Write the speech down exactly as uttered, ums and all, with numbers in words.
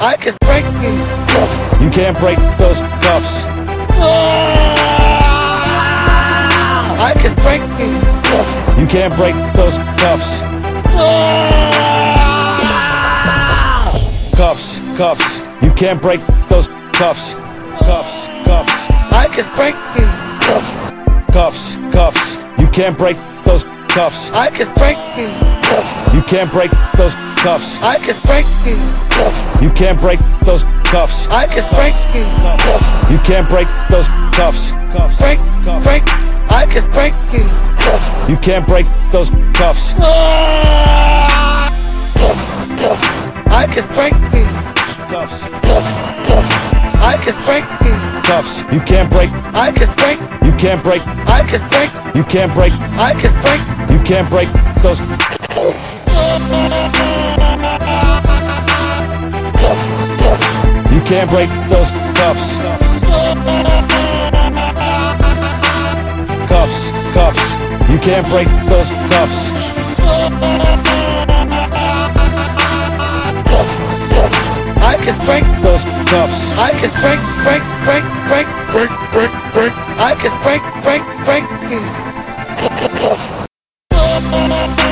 I can break these cuffs. You can't break those cuffs. I can break these cuffs. You can't break those cuffs. Cuffs, cuffs. You can't break those cuffs. Cuffs, cuffs. I can break these cuffs. Cuffs, cuffs. You can't break those cuffs. I can break these cuffs. You can't break those cuffs. I can break these cuffs. You can't break those cuffs. I can break these cuffs. You can't break those cuffs. Cuffs. Break, break. I can break these cuffs. You can't break those cuffs. Cuffs, cuffs. I can break these Cuffs, cuffs, cuffs. I can break these cuffs. You can't break. I can break. You can't break. I can break. You can't break. I can break. You can't break those Cuffs, cuffs. You can't break those cuffs. Cuffs, cuffs. You can't break those cuffs. Cuffs, cuffs. I can break Those cuffs. I can break, break, break, break, break, break, break. I can break, break, break these cuffs.